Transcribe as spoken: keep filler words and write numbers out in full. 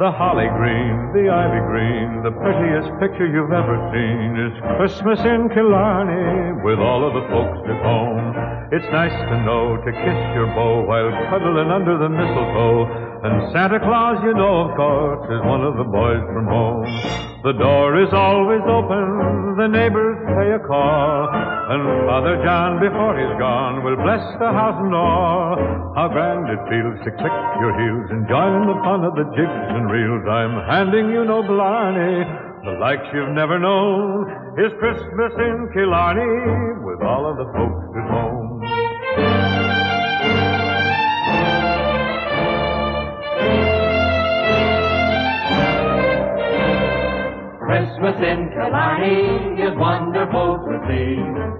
The holly green, the ivy green, the prettiest picture you've ever seen is Christmas in Killarney with all of the folks at home. It's nice to know to kiss your beau while cuddling under the mistletoe. And Santa Claus, you know, of course, is one of the boys from home. The door is always open, the neighbors pay a call, and Father John, before he's gone, will bless the house and all. How grand it feels to click your heels and join in the fun of the jigs and reels. I'm handing you no blarney, the likes you've never known is Christmas in Killarney with all of the folks at home. Christmas in Killarney is wonderful to see.